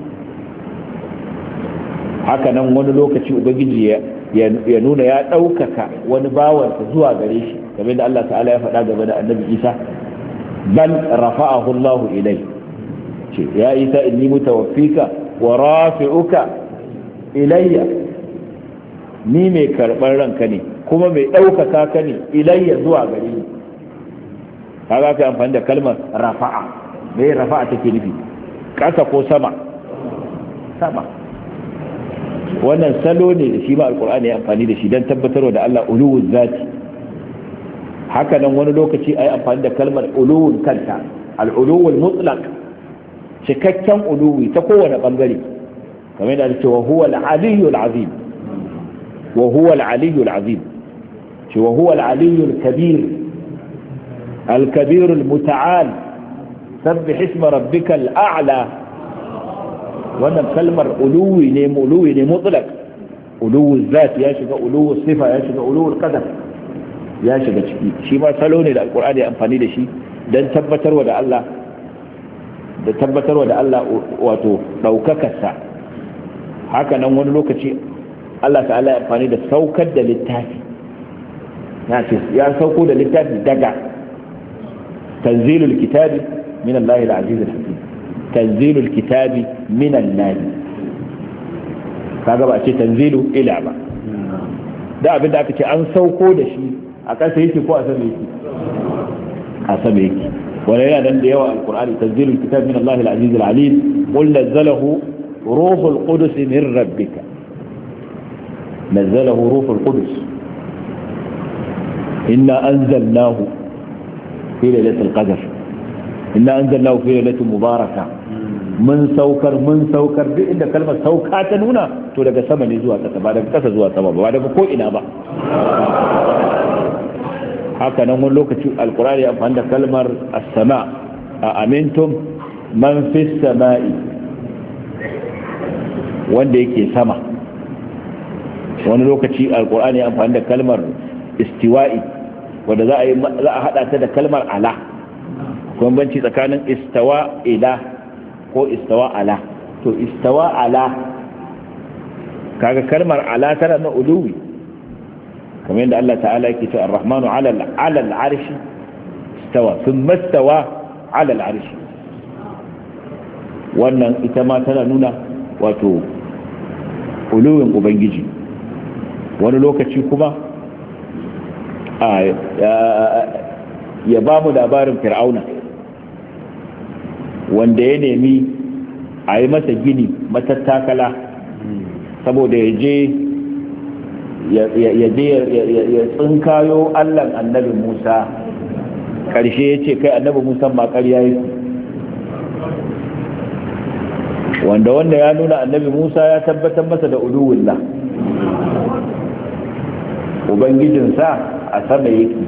haka nan wani lokaci ubangiji ya nuna ya ɗaukaka wani bawansa zuwa gare shi, game da Allah ta'ala ya faɗa game da annabi Isa, bal rafa'ahu Allahu ilai. ce ya Isa inni mutawaffika wa rafi'uka ilayya, ni mai karɓar ranka ne kuma mai ɗaukaka ka ne ilayya zuwa gare ni. kaga kai amfani da kalmar rafa'a. me rafa'a take nufi? ƙasa ko sama? sama. wannan salo ne da shi ma alkur'ani ya amfani da shi don tabbatarwa da Allah uluwul zati. haka nan wani lokaci ayi amfani da kalmar uluwul kanta, al-uluwul mutlaq, cikakken uluwi ta kowane bangare, kamar da cewa huwa al-aliyyul azim, wa huwa al-aliyyul azim, cewa huwa al-aliyyul kabir, al-kabir al-muta'al, sabbih isma rabbikal a'la. wannan kalmar uluwi ne mutlaq. uluwul zat ya shiga, uluwul sifa ya shiga, uluwul qadar ya shiga ciki. shi ma salo ne da alqur'ani ya amfani da shi dan tabbatarwa da Allah wato daukakarsa. haka nan wani lokaci Allah ta'ala ya amfani da saukar da littafi. ya sauko da littafi daga tanzilul kitabi min Allah al-aziz al-hakim. tanzilul kitabi min Allah, kaga ba ce tanzilu ila ba. da abin da aka ce an sauko da shi a ƙasa yake ko a sama yake? a sama yake. wani yana nan da yawa alqur'ani, tanzilul kitabi min Allah al-aziz al-alim, qul nazzalahu ruhul qudus min rabbika. nazzalahu ruhul qudus inna anzalnahu fi lailatul qadr, inna anzalnahu fi lailatin mubarakah. mun saukar duk inda kalmar sauka ta nuna to daga sama ne zuwa ƙasa, ba daga ƙasa zuwa sama ba daga ko ina ba. haka nan wani lokaci alkurani ya amfani da kalmar as-sama, a amintum man fis sama'i, wanda yake sama. wani lokaci alkurani ya amfani da kalmar istiwa'i, wanda za a hada ta da kalmar ala. kuma banci tsakanin istawa ila ko istawa ala. to istawa ala, kaga kalmar ala tana na uluwi, kamar yadda Allah ta'ala yake cewa ar-rahmanu ala al-arshi istawa, thumma istawa ala al-arshi. wannan ita ma tana nuna wato uluwin ubangiji. wani lokaci kuma ya ba mu labarin fir'auna wanda ya nemi a yi masa gini matattakala saboda ya je ya tsinkayo allan annabi Musa. Karshe ya ce kai annabi Musa ma ƙarya yake, wanda ya nuna annabi Musa ya tabbatar masa da uluwullah, ubangijinsa a sama yake.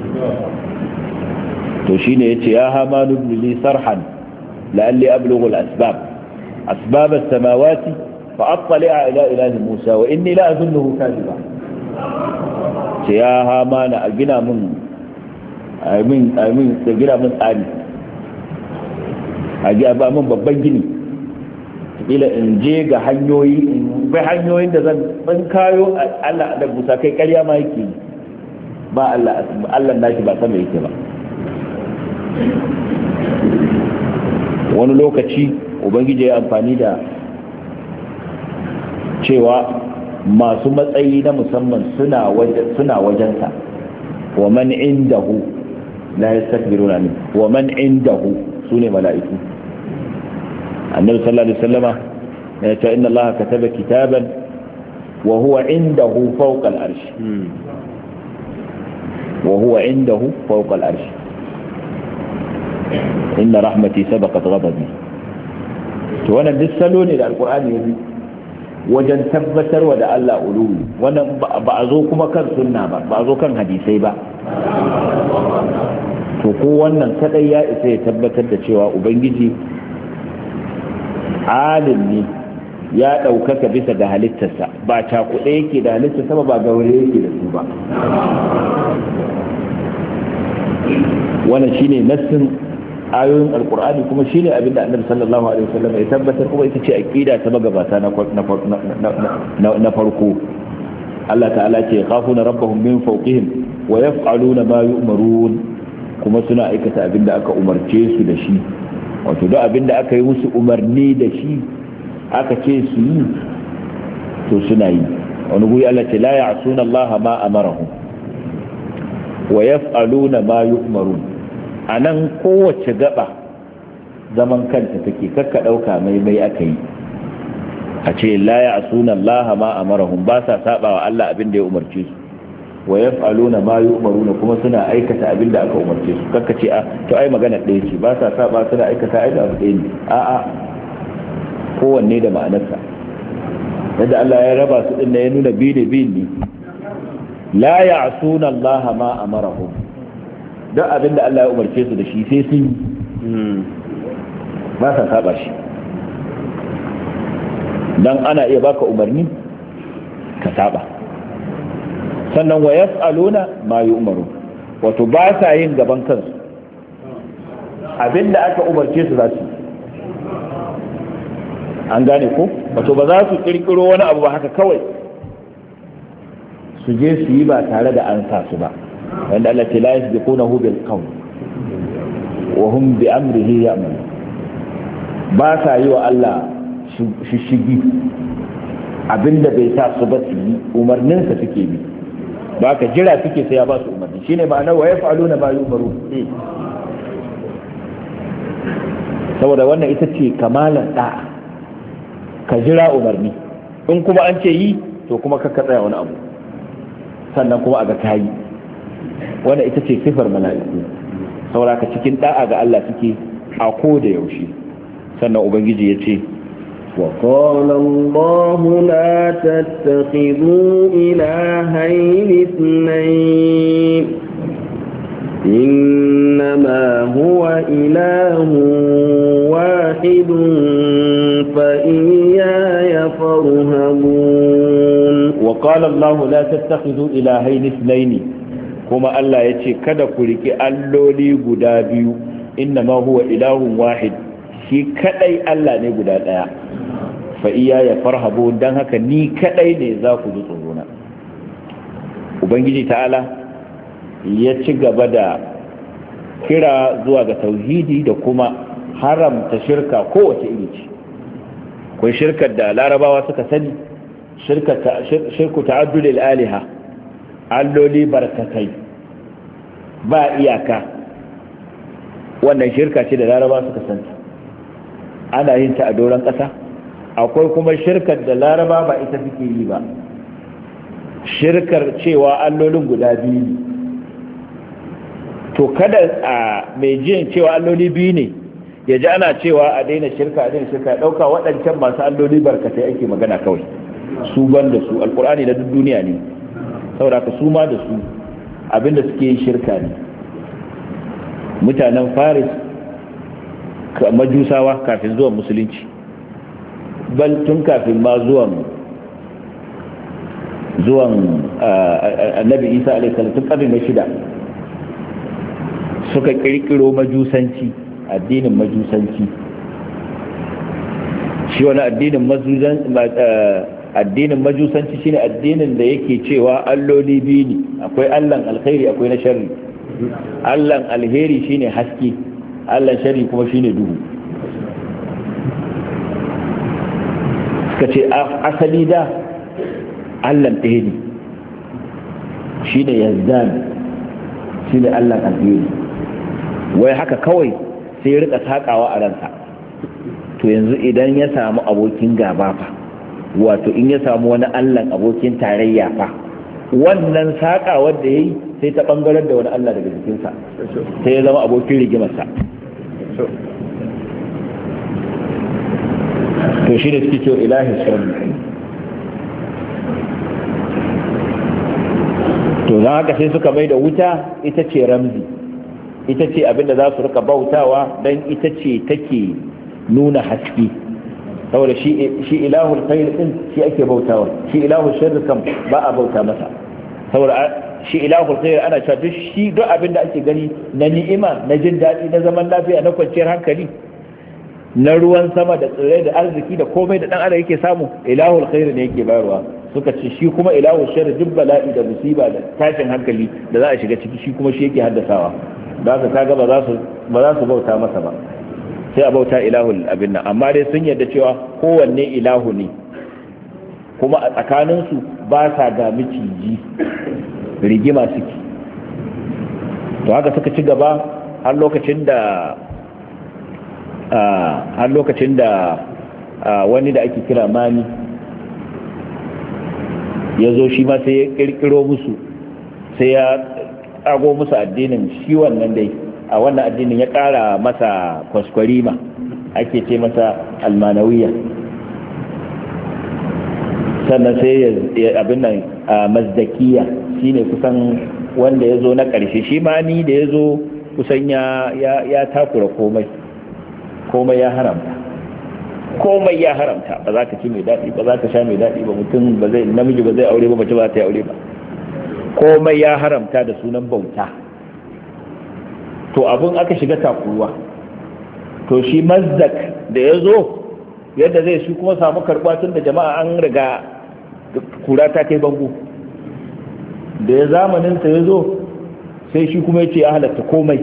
to shine yace ya hamanu ibn li sarhan la'alli ablughu al-asbab as-samawati fa attali'a ila ilahi Musa wa inni la azunnuhu kadhiba. ce ya hamana a gina mun tsari, a ba mun babban gini, kila in je ga hanyoyi, in bai hanyoyin da zan kayo Allah da Musa. Kai ƙarya ma yake ba Allah nashi ba sama yake ba. wani lokaci ubangiji ya amfani da cewa masu matsayi na musamman suna wajensa, wa man indahu la yastakbiruna min, wa man indahu sune mala'iku. annabi sallallahu alaihi wasallama ya ce inna allaha kataba kitaban wa huwa indahu fawqa al-arsh, wa huwa indahu fawqa al-arsh, inna rahmati sabaqat ghadabi. to wannan duk salo ne da alqur'ani ya bi wajen tabbatarwa da Allah uluwi. wannan ba a zo kuma kan sunna ba a zo kan hadisai ba. to ko wannan kadai ya isa ya tabbatar da cewa ubangiji alim ne, ya ɗaukaka bisa da halittarsa, ba cakuɗe yake da halittarsa ba gaure yake da su ba. wannan shine nassin ayoyin alkur'ani, kuma shine abinda annabi sallallahu alaihi wasallam ya tabbatar, kuma ita ce aqida ta magabata na farko. Allah ta'ala ce khafuna rabbahum min fawqihim wa yaf'aluna ma yu'marun, kuma suna aikata abinda aka umarce su da shi. wato duk abinda aka yi musu umarni da shi aka ce su yi to suna yi. wani guri Allah ce la ya'suna Allah ma amarahum wa yaf'aluna ma yu'marun. anan kowace gaba zaman kanta take, kakka dauka mai aka yi a ce la ya'suna Allah ma amarahum, ba sa saba wa Allah abinda ya umarce su, wa yaf'aluna ma yu'maruna, kuma suna aikata abinda aka umarce su. kakka ce to ai magana ɗaya ce, ba sa saba suna aikata ai abu ɗaya ne. a'a, kowanne da ma'anarsa. yadda Allah ya raba su din ya nuna biyu ne. la ya'suna Allah ma amarahum, duk abinda Allah ya umarce su da shi sai sun yi, ba sa saba shi. dan ana iya baka umarni ka saba. sannan wa yaf'aluna ma yu'maru, wato ba sa yin gaban kansu, abinda aka umarce su za su. an gane ko? wato ba za su kirkiro wani abu ba haka kawai su je su yi ba tare da an sa su ba. wanda Allah ce la yasbiqunahu bil qawl wa hum bi amrihi ya'malun, ba sa yi wa Allah shishigi, abinda bai sa su ba su yi, umarninsa suke bi, ba ka jira suke sai ya ba su umarni. shine ma'ana wa yaf'aluna ma yu'maru. saboda wannan ita ce kamalan da'a, ka jira umarni, in kuma an ce yi to kuma ka tsaya wani abu, sannan kuma a ga kayi. wannan ita ce sifar mala'iku, saboda ka cikin da'a ga Allah suke a ko da yaushe. sannan ubangiji ya ce وقال الله لا تتخذوا إلهين اثنين إنما هو إله واحد فإياي فارهبون. وقال الله لا تتخذوا إلهين اثنين، كما الله يتي كذا كلك اللولي قدابي، إنما هو إله واحد، shi kadai Allah ne guda daya. fa iya ya farhabu, dan haka ni kadai ne za ku ji tsorona. ubangiji ta'ala ya ci gaba da kira zuwa ga tauhidi da kuma haramta shirka kowace iri ce. akwai shirkar da larabawa suka sani shirku ta'addud al-aliha, alloli barkatai ba iyaka, wannan shirka ce da laraba suka santa, ana yin ta a doron ƙasa. akwai kuma shirkar da laraba ba ita suke yi ba, shirkar cewa allolin guda biyu ne. to kada a mai jin cewa alloli biyu ne ya ji ana cewa a daina shirka ya ɗauka waɗancan masu alloli barkatai ake magana kawai, su ban da su alkur'ani na duk duniya ne, saboda ka su ma da su abinda suke yi shirka ne. mutanen faris majusawa kafin zuwan musulunci, bal tun kafin ma zuwan annabi isa alaihi salam, tun karni na 6 suka kirkiro majusanci, addinin majusanci. shi wani addinin majusanci shine addinin da yake cewa alloli biyu ne, akwai allan alkhairi akwai na sharri. allan alheri shine haske, allan sharri kuma shine duhu. suka ce asali da allan ɗaya ne, shine yazdan, shine allan alheri. wai haka kawai sai ya rika sakawa a ransa, to yanzu idan ya samu abokin gaba fa, wato in ya samu wani allan abokin tarayya fa, wannan sakawar da yayi sai ta bangarar da wani allah daga jikinsa, sai ya zama abokin rigimarsa. to shi da suke cewa ilahi sharri. to zan haka sai suka mai da wuta ita ce ramzi, ita ce abinda za su rika bautawa, don ita ce take nuna haske. saboda shi ilahul khair din shi ake bautawa, shi ilahul sharri kam ba a bauta masa. saboda shi ilahul khair ana cewa duk abinda ake gani na ni'ima, na jin daɗi, na zaman lafiya, na kwanciyar hankali, na ruwan sama da tsirrai da arziki da komai da dan adam yake samu, ilahul khair ne yake bayarwa. suka ce shi kuma ilahul sharri duk bala'i da musiba da tashin hankali da za a shiga ciki, shi kuma shi yake haddasawa. da haka kaga ba za su bauta masa ba, sai a bauta ilahul abin nan. amma dai sun yarda cewa kowanne ilahu ne, kuma a tsakaninsu ba sa ga miciji, rigima suke. to haka suka ci gaba har lokacin da wani da ake kira mani ya zo, shi ma sai ya kirkiro musu, sai ya ago musu addinin shi wannan dai, a wannan addinin ya kara masa kwaskwarima, ake ce masa almanawiya. sannan sai ya abin nan mazdakiya, shine kusan wanda ya zo na ƙarshe. shi ma ni da ya zo kusan ya takura komai ya haramta, komai ya haramta. ba za ka ci mai daɗi ba, za ka sha mai daɗi ba, mutum ba zai, namiji ba zai aure ba, mace ba ta yi aure ba, komai ya haramta da sunan bauta. to abin aka shiga takuruwa. to shi mazdak da ya zo, yadda zai shi kuma samu karɓa tun da jama'a an riga kura ta kai bango, da ya zamaninsa ya zo sai shi kuma ya ce ya halatta komai,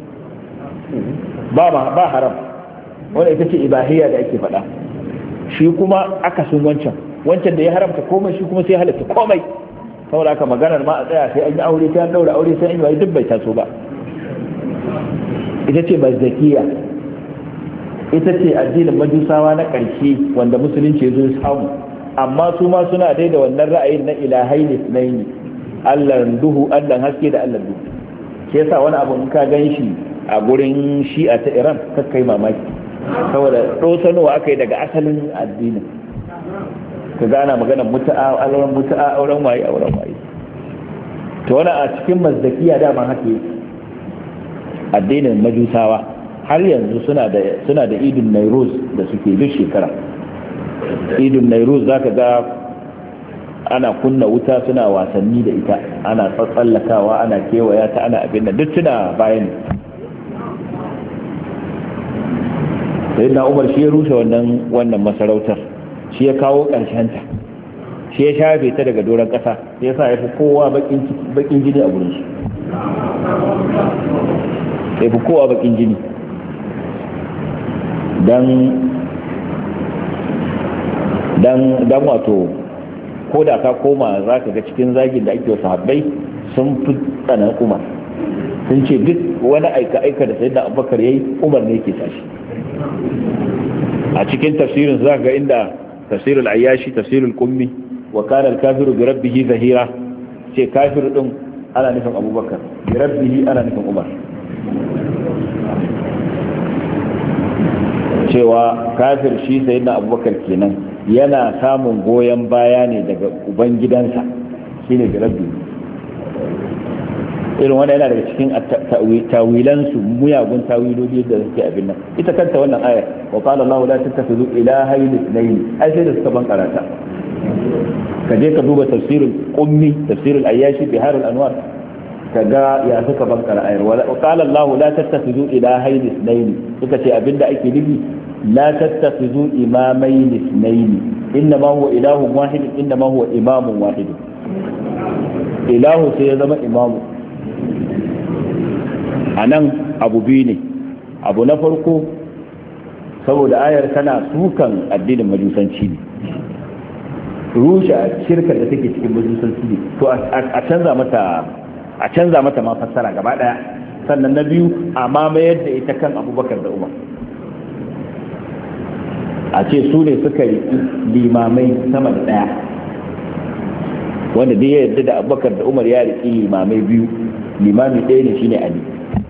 ba haram, wanda ita ce ibahiyya da ake faɗa. shi kuma akasin wancan da ya haramta komai, shi kuma sai ya halatta komai. saboda haka maganar ma a tsaya sai an yi aure, sai an daura aure, sai an yi duk bai taso ba. ita ce mazdakiya, ita ce addinin majusawa na ƙarshe wanda musulunci ya zo samu. amma su ma suna dai da wannan ra'ayin na ilahai ne sunaini, allan duhu, allan haske da allan duhu. shi yasa wani abu in ka gan shi a gurin shi'a ta iran kakkai mamaki, saboda ɗosanowa aka yi daga asalin addinin. ka gana maganar mutu'a, auren waye. to wani a cikin mazdakiya dama haka yake addinin majusawa. har yanzu suna da idin nairuz da suke duk shekara. idin nairuz za ka ga ana kunna wuta, suna wasanni da ita, ana tsallakawa, ana kewaya ta, ana abin da duk suna bayan. sai na umar shi ya rushe wannan masarautar, shi ya kawo ƙarshenta, shi ya shafe ta daga doron ƙasa, ya sa ya fi kowa bakin jini a gurinsu, ya fi kowa bakin jini. dan wato ko da ka koma za ka ga cikin zagin da ake wasu sahabbai sun fi tsanan Umar, sun ce duk wani aika da sayyidina Abubakar yayi Umar ne yake tashi. A cikin tafsirin za ga inda tafsirul Ayyashi, tafsirul Qummi, wa kana al-kafiru bi rabbih zahira, ce kafiru din ana nufin Abubakar, bi rabbih ana nufin Umar. Cewa kafir shi sayyidina Abubakar kenan yana samun goyon baya ne daga ubangidansa shine bi rabbih. Irin wanda yana daga cikin tawilansu muyagun tawiloli da suke abin nan. Ita kanta wannan ayar wa qala Allahu la tattakhidhu ilahayn ithnayn, ai sai da suka ban karata. Ka je ka duba tafsirul Qummi, tafsirul Ayyashi, Biharul Anwar, kaga ya suka ban ayar wa qala Allahu la tattakhidhu ilahayn ithnayn, suka ce abinda ake nufi la tattakhidhu imamayn ithnayn, innama huwa ilahun wahid, innama huwa imamun wahid. Ilahu sai ya zama imamu. A nan abu biyu ne. Abu na farko, saboda ayar tana sukan addinin majusanci ne, rushe shirkar da take cikin majusanci ne, to a canza mata ma fassara gaba daya. Sannan na biyu, a mamayar da ita kan Abubakar da Umar, a ce su ne suka yi limamai sama da daya, wanda dai ya yarda da Abubakar da Umar ya riƙi limamai biyu, limami ɗaya ne shine Ali.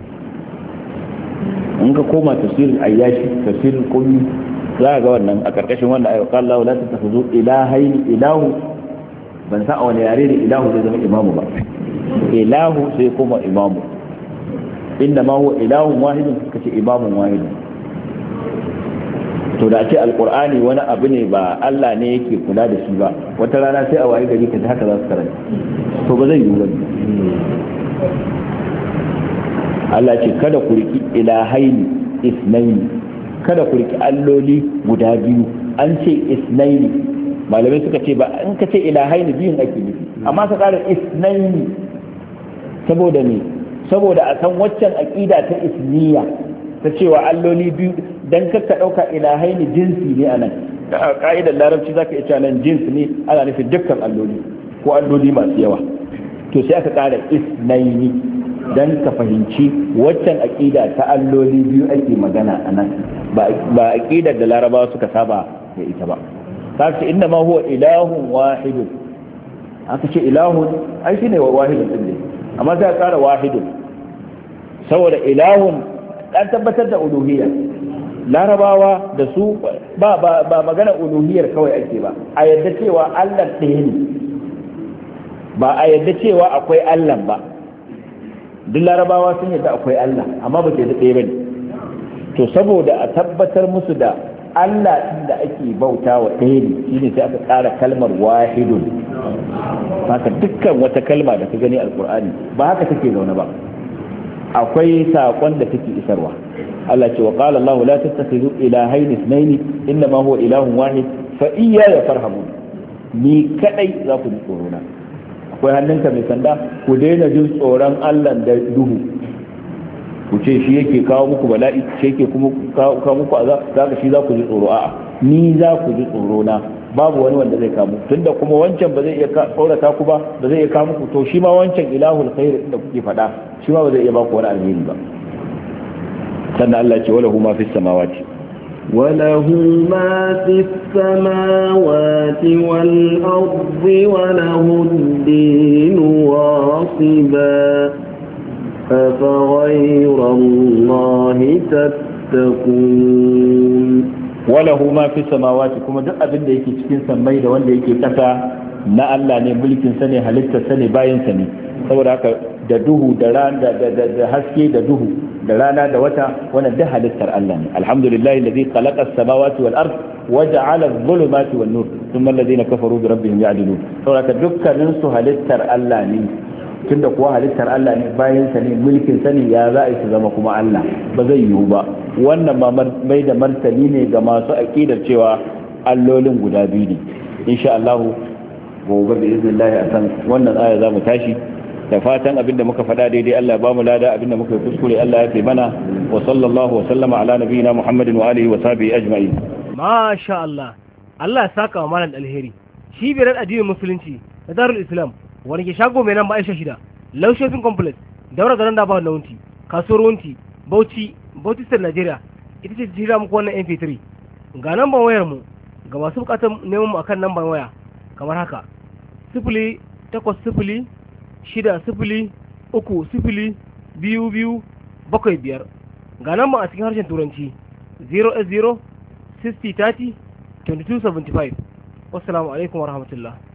In ka koma tafsirin Ayyashi, tafsirin Qummi, za ka ga wannan a karkashin wannan ayyuka Allah la tattakhudhu ilahayn, ilahu ban sa a wani yare ne ilahu zai zama imamu ba, ilahu sai kuma imamu, inda ma huwa ilahun wahidun suka ce imamun wahidun. To da ce alqur'ani wani abu ne ba Allah ne yake kula da shi ba, wata rana sai a waye gari ka ji haka za su karanta, to ba zai yi ba. Allah ce kada ku riki ilahaini isnaini, kada ku riki alloli guda biyu. An ce isnaini, malamai suka ce ba in ka ce ilahaini biyun ake nufi, amma ka kara isnaini saboda ne, saboda a san waccan aqida ta isniya ta cewa alloli biyu, dan ka dauka ilahaini jinsi ne anan. Da ka'idar larabci zaka iya cewa nan jinsi ne, ana nufin dukkan alloli ko alloli masu yawa. To sai aka kara isnaini dan ka fahimci waccan aqida ta alloli biyu ake magana anan, ba aqidar da larabawa suka saba da ita ba. Kace inna ma huwa ilahun wahidun, aka ce ilahun ai shine wahidun din ne, amma sai ka kara wahidun saboda ilahun dan tabbatar da uluhiyya. Larabawa da su ba magana uluhiyyar kawai ake ba, a yadda cewa Allah ɗaya ne, ba a yadda cewa akwai Allah ba. Duk larabawa sun yadda akwai Allah, amma ba ke da ɗaya bane. To saboda a tabbatar musu da Allah ɗin da ake bauta wa ɗaya ne, shine sai aka ƙara kalmar wahidun. Haka dukkan wata kalma da ka gani alƙur'ani ba haka take zaune ba, akwai saƙon da take isarwa. Allah ce wa qala Allah la tattakhidhu ilahayn ithnayn innama huwa ilahun wahid fa iyaya farhabun, ni kadai za ku ji tsoro na. Akwai hannunka mai sanda, ku daina jin tsoron Allah da duhu, ku ce shi yake kawo muku bala'i, shi yake kuma kawo muku azab, zaka shi za ku ji tsoro. A'a, ni za ku ji tsoro na, babu wani wanda zai kawo, tunda kuma wancan ba zai iya tsorata ku ba zai iya kawo muku, to shi ma wancan ilahul khair da kuke faɗa shi ma ba zai iya ba ku wani alheri ba. Sannan Allah ce wala huma fis samawati, وله ما في السماوات والأرض وله الدين واصبا أفغير الله تتقون. وله ما في السماوات، كما duk abin da yake cikin sammai da wanda yake kasa na Allah ne, mulkin sa ne, halittar sa ne, bayin sa ne. Saboda haka da duhu da rana da haske da duhu da rana da wata, wannan da halittar Allah ne. Alhamdulillahi alladhi khalaqa as-samawati wal ard wa ja'ala adh-dhulumati wan nur thumma alladhina kafaru bi rabbihim ya'dilun. Saboda dukkanin su halittar Allah ne, tunda kuwa halittar Allah ne, bayan sa ne, mulkin sa ne, ya za a su zama kuma Allah ba zai yiwu ba. Wannan ma mai da martani ne ga masu aqidar cewa allolin guda biyu ne. Insha Allah gobe bi iznillah a san wannan aya za mu tashi. Da fatan abinda muka faɗa daidai Allah ya bamu lada, abinda muka yi kuskure Allah ya fi mana. Wa sallallahu wa sallama ala nabiyyina Muhammadin wa alihi wa sahbihi ajma'in. Masha Allah, Allah ya saka wa malam alheri. cibiyar addinin musulunci da Darul Islam wani ke shago mai namba Aisha 6 Low Shopping Complex daura garin da ba Launti kasuwar Wunti Bauchi State Nigeria ita ce jira muku wannan MP3 ga namban wayar mu ga masu bukatar neman mu akan namban waya kamar haka 08030302275 ga namban a cikin harshen turanci 080 60 30 2275. Wassalamu alaikum warahmatullah.